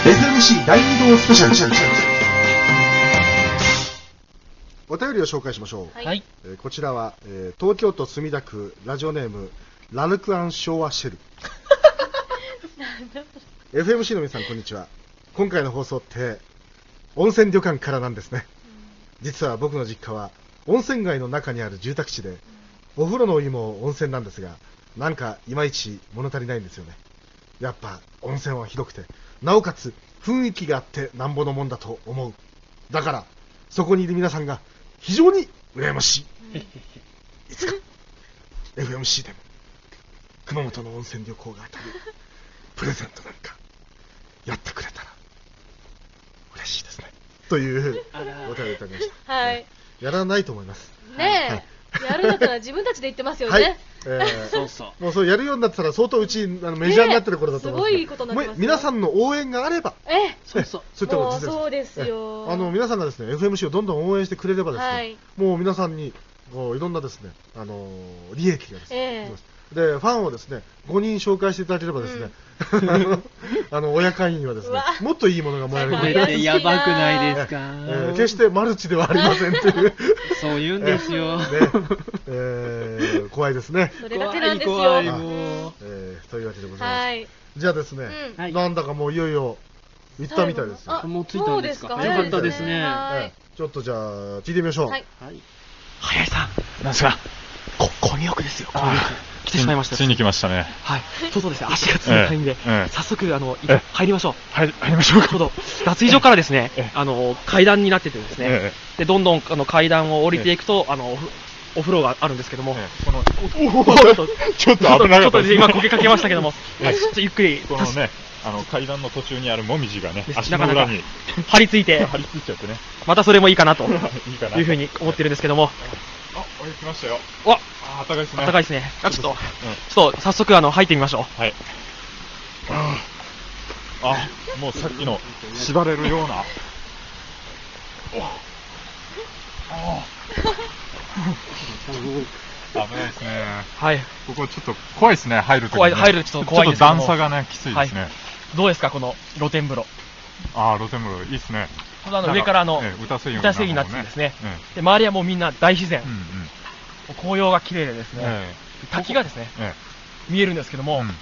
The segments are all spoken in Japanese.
FMC 第2号スペシャル。お便りを紹介しましょう。 はい。 こちらは、東京都墨田区ラジオネームラルクアン昭和シェルFMC の皆さんこんにちは。今回の放送って温泉旅館からなんですね。実は僕の実家は温泉街の中にある住宅地で、お風呂のお湯も温泉なんですが、なんかいまいち物足りないんですよね。やっぱ温泉はひどくて、なおかつ雰囲気があってなんぼのもんだと思う。だからそこにいる皆さんが非常に羨ましい。いつか FMC でも熊本の温泉旅行が当たるプレゼントなんかやってくれたら嬉しいですね、というお便りいただきました。 はい。 やらないと思います。 ねえ、やるんだったら自分たちで言ってますよね。 はい、 そうそう。 もうそれやるようになったら相当うちメジャーになってる頃だと思います。 すごいことになってますよ。 皆さんの応援があれば、 そういったことです。 そうですよ。 皆さんがですね FMC をどんどん応援してくれればですね、もう皆さんにもういろんなですね利益がですね、でファンをですね5人紹介していただければですね、親会員はですねもっといいものがもらえるので、やばくないですか。 決してマルチではありませんというそう言うんですよ。 怖いですね。 それだけなんですよ。 怖いもう。 というわけでございます。じゃあですね、なんだかもういよいよ行ったみたいですよ。 もう着いたんですか。よかったですね。 ちょっとじゃあ聞いてみましょう。 早井さん、なんですか。混浴ですよ。来てしまいました。 ついに来ましたね。 はい。そうですね。足が冷たいんで、早速入りましょう。 入りましょうか。 脱衣所からですね、階段になっててですね、でどんどん階段を降りていくとお風呂があるんですけども、 ちょっと危なかったですね。 今こけかけましたけども、ちょっとゆっくりこのね、階段の途中にあるもみじがね、足の裏に張り付いちゃってね。 またそれもいいかなというふうに思ってるんですけども。 俺来ましたよ。 わっ、 暖かいですね。 暖かいですね。ちょっと早速入ってみましょう。 はい。もうさっきの縛れるような。危ないですね。 はい。 ここちょっと怖いですね。入るとき。 入るとちょっと怖いですけど。ちょっと段差がねきついですね。 どうですかこの露天風呂。 露天風呂いいですね。 上から歌声になってですね。で周りはもうみんな大自然。紅葉が綺麗でですね。滝がですね見えるんですけども。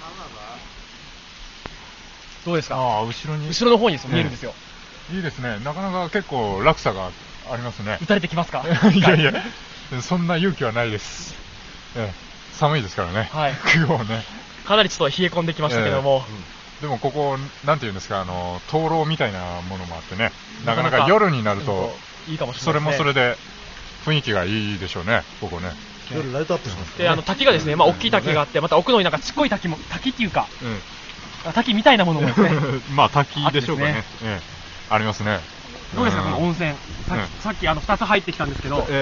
どうですか。後ろの方に見えるんですよ。 いいですね。なかなか結構落差がありますね。 打たれてきますか。 いやいや、そんな勇気はないです。寒いですからね。 はい。かなりちょっと冷え込んできましたけども。 でもここなんていうんですか、灯籠みたいなものもあってね、なかなか夜になるといいかもしれないですね。 それもそれで雰囲気がいいでしょうね、ここね。 夜ライトアップしますで、滝がですね、大きい滝があって、また奥のになんかちっこい滝っていうか、滝みたいなものもですね。 滝でしょうかね。ありますね。 どうですかこの温泉。さっき2つ入ってきたんですけど。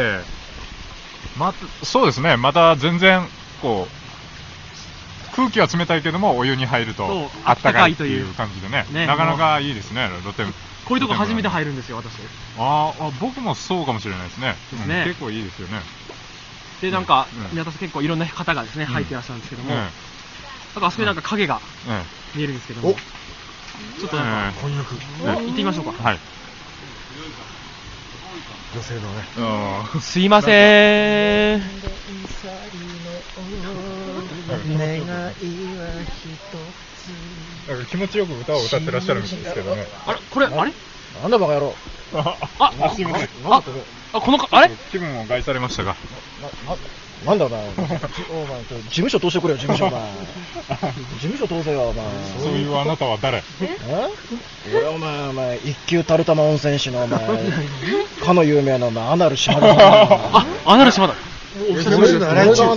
そうですね。また全然こう。空気は冷たいけどもお湯に入るとあったかいという感じでね、なかなかいいですね。露天こういうとこ初めて入るんですよ私。 僕もそうかもしれないですね。結構いいですよね。 でなんか皆さん結構いろんな方がですね入っていらっしゃるんですけども、なんかあそこになんか影が見えるんですけども、ちょっとなんか行ってみましょうか。 はい。 女性のね。すいません。 願いは一つ。気持ちよく歌を歌ってらっしゃるんですけどね。 これあれ？ なんだバカ野郎。 すいません。 あれ？ 気分を害されましたが。 なんだお前。お前事務所通してくれよ事務所お前。事務所通せよお前。 そういうあなたは誰？ 俺お前一級タルタマ温泉師のお前かの有名なアナル島田。 アナル島田。 噂に聞く。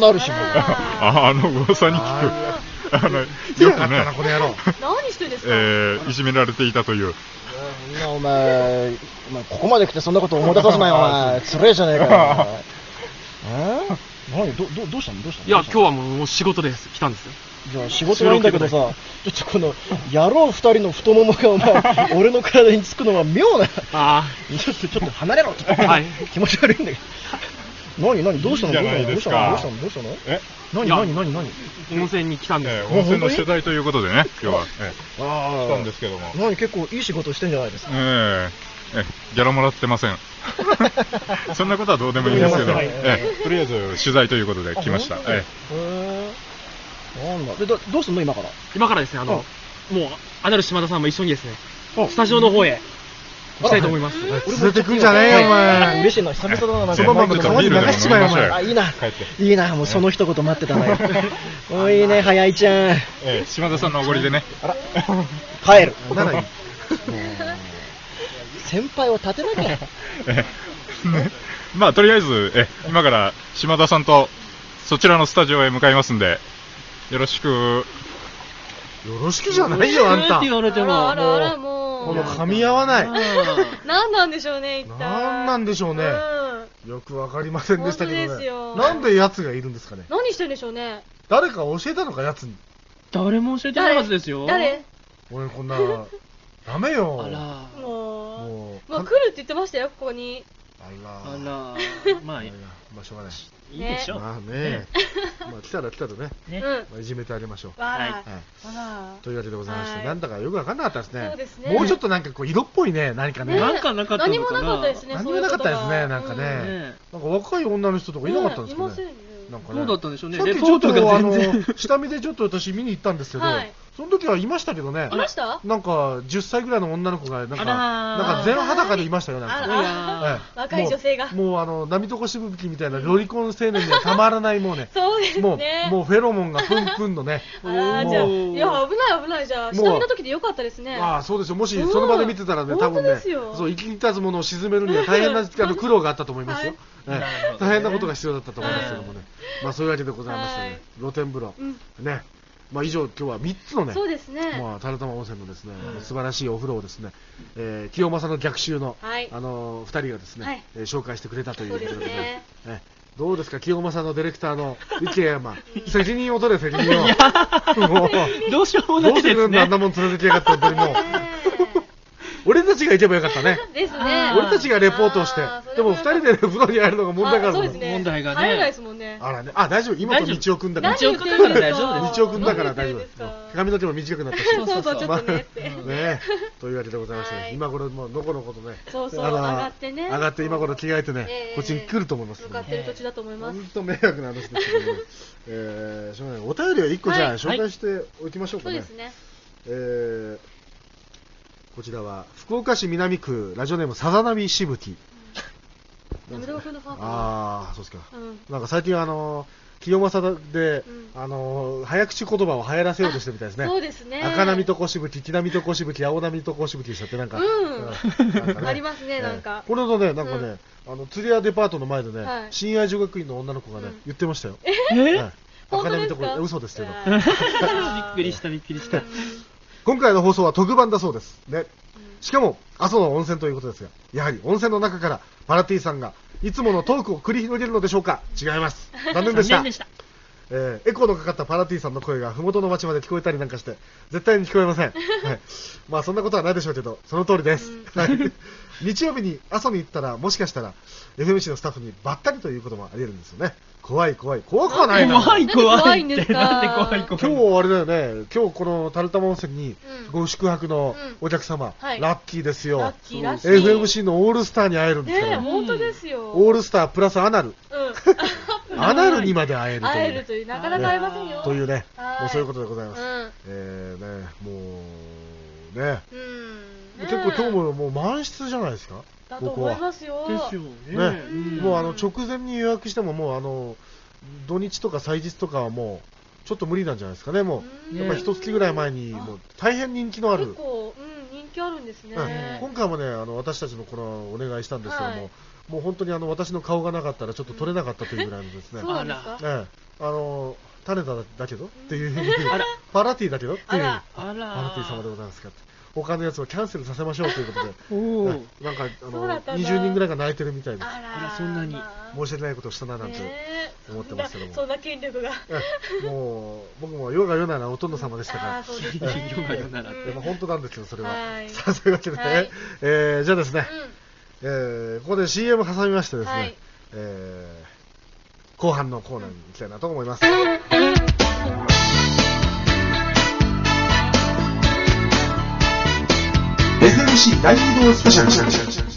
よくね、 何してんですか。 いじめられていたという。 お前ここまで来てそんなこと思い出させないよお前。つれえじゃねえかよ。何どうしたの。 いや今日はもう仕事で来たんですよ。 じゃあ仕事はいいんだけどさ、ちょっとこの野郎二人の太ももがお前俺の体につくのが妙な。ちょっと離れろ。気持ち悪いんだけど。 何どうしたの？ いいじゃないですか。 どうしたの？ え？ 何？ 温泉に来たんです。 温泉の取材ということでね、今日は来たんですけども。 結構いい仕事してんじゃないですか。 ギャラもらってません。そんなことはどうでもいいんですけど、とりあえず取材ということで来ました。 なんだ。で、どうすんの今から？ 今からですね、もう、アナル島田さんも一緒にですね、スタジオの方へ行きたいと思います。 連れてくんじゃねえよ、お前。 嬉しいな、久々だな。 そのまま川に流しちまえよ、お前。 いいな。いいな、もうその一言待ってたのよ。おいいね、早いちゃん。 島田さんのおごりでね。 帰る。先輩を立てなきゃ。 まあ、とりあえず、今から島田さんとそちらのスタジオへ向かいますんで、よろしく。 よろしくじゃないよ、あんた。 って言われても。 もう。 この噛み合わない。 何なんでしょうね、一体。 何なんでしょうね。よくわかりませんでしたけどね。なんで奴がいるんですかね。 何してるんでしょうね。 誰か教えたのか、奴に。 誰も教えてないはずですよ。 誰？ 俺こんな、ダメよ。 もう来るって言ってましたよ、ここに。 まあ、 しょうがない。 いいでしょ。 まあね。来たらね、いじめてあげましょう。というわけでございまして、なんだかよくわかんなかったですね。 そうですね。 もうちょっとなんかこう色っぽいね、何かね。 なんかなかったのかな。 何もなかったですね。 何もなかったですね、なんかね。なんか若い女の人とかいなかったんですかね。なんかね。 そうだったんでしょうね。 さっきちょっと下見でちょっと私見に行ったんですけど、その時はいましたけどね。 いました？ なんか10歳ぐらいの女の子がなんか全裸でいましたよ、なんか。 若い女性が。 もう波とこしぶきみたいなロリコン青年にはたまらないもうね。 そうですね。 もうフェロモンがプンプンのね。 じゃあ、いや危ないじゃあ下見の時でよかったですね。 そうですよ。もしその場で見てたらね、多分ね、そう生きに立つものを沈めるには大変な苦労があったと思いますよ。大変なことが必要だったと思いますけどもね。まあそういうわけでございましてね、露天風呂ね。まあ以上今日は3つのね、まあ垂玉温泉のですね、素晴らしいお風呂をですね、清正の逆襲の2人がですね、紹介してくれたということでね。どうですか、清正のディレクターの池山、責任を取れ、責任を。もうどうしようもないですね。 どうするんだ、あんなもん連れてきやがって、本当にもう。俺たちが行けばよかったね。 ですね。 俺たちがレポートをして、でも2人で風呂に入るのが問題があるの。 問題がね。 入れないですもんね。 あらね、大丈夫。今と道夫くんだから。 道夫くんだから大丈夫です。道夫くんだから大丈夫。髪の毛も短くなったし。 そう、ちょっとねって。 ね、というわけでございまして、今頃もうのこのことね。 そう、上がってね。 上がって今頃着替えてね、こっちに来ると思います。 向かってる途中だと思います。 本当迷惑な話ですけどね。しょうがない。お便りは1個じゃあ紹介しておきましょうかね。 そうですね。 こちらは福岡市南区ラジオネームさざなみしぶき。 そうですか。 なんか最近清正で早口言葉を流行らせようとしてるみたいですね。 そうですね。 赤波と小しぶき、黄波と小しぶき、青波と小しぶきしたってなんかありますね、なんか。 これのね、なんかね、釣り屋デパートの前でね、親愛女学院の女の子がね言ってましたよ。赤波と小、嘘ですけど。 びっくりした。 今回の放送は特番だそうですね。しかも阿蘇の温泉ということですが、やはり温泉の中からパラティさんがいつものトークを繰り広げるのでしょうか。違います。残念でした。エコーのかかったパラティさんの声が麓の町まで聞こえたりなんかして絶対に聞こえません。まあそんなことはないでしょうけど、その通りです。日曜日に阿蘇に行ったら、もしかしたら FMC のスタッフにばったりということもあり得るんですよね。怖くはないな。 怖いんですか。なんで怖い。 今日あれだよね。今日この垂玉温泉にご宿泊のお客様、ラッキーですよ。FMC のオールスターに会えるんですから。 本当ですよ。 オールスタープラスアナル。アナルにまで会えるという、なかなか会えませんよ。 というね、もうそういうことでございます。もうね、結構今日もう満室じゃないですか。 だと思いますよ。 ですよね。もう直前に予約してももう土日とか祭日とかはもうちょっと無理なんじゃないですかね。もうやっぱり1月ぐらい前にもう大変人気のある。 結構人気あるんですね。 今回もね私たちのこのお願いしたんですけども。もう本当に私の顔がなかったらちょっと撮れなかったというぐらいのですね。 そうなんですか。 種田だけどっていうパラティだけどっていうパラティ様でございますかって。他のやつをキャンセルさせましょうということで、なんか20人ぐらいが泣いてるみたいです。 そんなに申し訳ないことをしたななんて思ってますけども。 そんな権力が。 もう僕も世が世ならお殿様でしたから。 世が世ならって。 本当なんですよそれは。さあそういうわけでね。じゃあですね。ここで CM 挟みましてですね、 後半のコーナーに行きたいなと思います。FMC 大移動スペシャル。